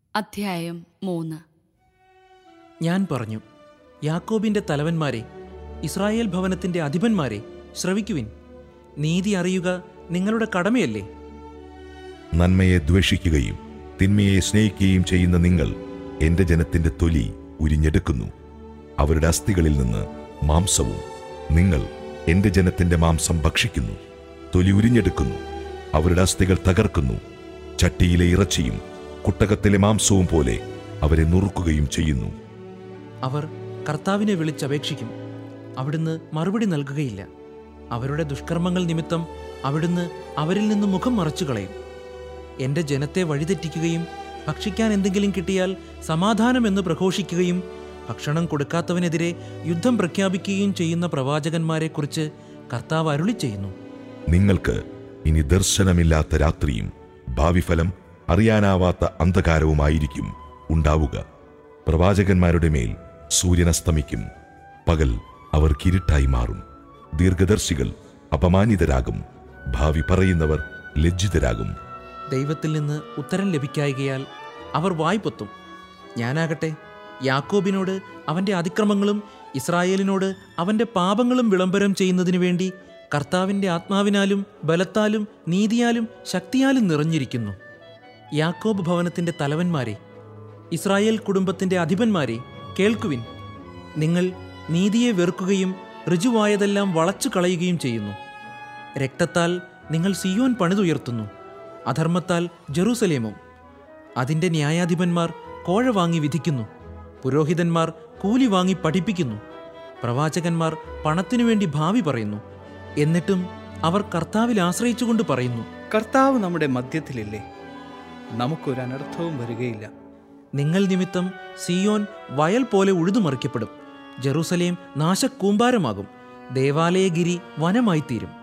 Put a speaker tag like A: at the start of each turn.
A: അധ്യായം 3.
B: ഞാൻ പറഞ്ഞു, യാക്കോബിന്റെ തലവന്മാരെ, ഇസ്രായേൽ ഭവനത്തിന്റെ അധിപന്മാരെ, ശ്രവിക്കുവിൻ. നീതി അറിയുക നിങ്ങളുടെ കടമയല്ലേ?
C: നന്മയെ ദ്വേഷിക്കുകയും തിന്മയെ സ്നേഹിക്കുകയും ചെയ്യുന്ന നിങ്ങൾ എന്റെ ജനത്തിന്റെ തൊലി ഉരിഞ്ഞെടുക്കുന്നു, അവരുടെ അസ്ഥികളിൽ നിന്ന് മാംസവും. നിങ്ങൾ എന്റെ ജനത്തിന്റെ മാംസം ഭക്ഷിക്കുന്നു, തൊലി ഉരിഞ്ഞെടുക്കുന്നു, അവരുടെ അസ്ഥികൾ തകർക്കുന്നു. ചട്ടിയിലെ ഇറച്ചിയും കുട്ടകത്തിലെ മാംസവും പോലെ അവരെ നുറുക്കുകയും ചെയ്യുന്നു.
B: അവർ കർത്താവിനെ വിളിച്ചപേക്ഷിക്കും, അവിടുന്ന് മറുപടി നൽകുകയില്ല. അവരുടെ ദുഷ്കർമ്മങ്ങൾ നിമിത്തം അവിടുന്ന് അവരിൽ നിന്ന് മുഖം മറച്ചു കളയും. എന്റെ ജനത്തെ വഴിതെറ്റിക്കുകയും ഭക്ഷിക്കാൻ എന്തെങ്കിലും കിട്ടിയാൽ സമാധാനമെന്ന് പ്രഘോഷിക്കുകയും ഭക്ഷണം കൊടുക്കാത്തവനെതിരെ യുദ്ധം പ്രഖ്യാപിക്കുകയും ചെയ്യുന്ന പ്രവാചകന്മാരെക്കുറിച്ച് കർത്താവ് അരുളി ചെയ്യുന്നു. നിങ്ങൾക്ക്
C: ഇനി ദർശനമില്ലാത്ത രാത്രിയും ഭാവിഫലം അറിയാനാവാത്ത അന്ധകാരവുമായിരിക്കും ഉണ്ടാവുക. പ്രവാചകന്മാരുടെ മേൽ സൂര്യൻ അസ്തമിക്കും, പകൽ അവർ കിരുട്ടായി മാറും. ദീർഘദർശികൾ അപമാനിതരാകും, ഭാവി പറയുന്നവർ ലജ്ജിതരാകും.
B: ദൈവത്തിൽ നിന്ന് ഉത്തരം ലഭിക്കായികയാൽ അവർ വായ്പൊത്തും. ഞാനാകട്ടെ യാക്കോബിനോട് അവന്റെ അതിക്രമങ്ങളും ഇസ്രായേലിനോട് അവന്റെ പാപങ്ങളും വിളംബരം ചെയ്യുന്നതിനു വേണ്ടി കർത്താവിന്റെ ആത്മാവിനാലും ബലത്താലും നീതിയാലും ശക്തിയാലും നിറഞ്ഞിരിക്കുന്നു. യാക്കോബ് ഭവനത്തിന്റെ തലവന്മാരെ, ഇസ്രായേൽ കുടുംബത്തിന്റെ അധിപന്മാരെ, കേൾക്കുവിൻ. നിങ്ങൾ നീതിയെ വെറുക്കുകയും ഋജുവായതെല്ലാം വളച്ചു കളയുകയും ചെയ്യുന്നു. രക്തത്താൽ നിങ്ങൾ സിയോൻ പണിതുയർത്തുന്നു, അധർമ്മത്താൽ ജെറൂസലേമും. അതിന്റെ ന്യായാധിപന്മാർ കോഴ വാങ്ങി വിധിക്കുന്നു, പുരോഹിതന്മാർ കൂലി വാങ്ങി പഠിപ്പിക്കുന്നു, പ്രവാചകന്മാർ പണത്തിനു വേണ്ടി ഭാവി പറയുന്നു. എന്നിട്ടും അവർ കർത്താവിൽ ആശ്രയിച്ചുകൊണ്ട് പറയുന്നു,
D: കർത്താവ് നമ്മുടെ മധ്യത്തിലില്ലേ, നമുക്കൊരു അനർത്ഥവും വരികയില്ല.
B: നിങ്ങൾ നിമിത്തം സിയോൻ വയൽ പോലെ ഉഴുതുമറിക്കപ്പെടും, ജെറൂസലേം നാശക്കൂമ്പാരമാകും, ദേവാലയഗിരി വനമായിത്തീരും.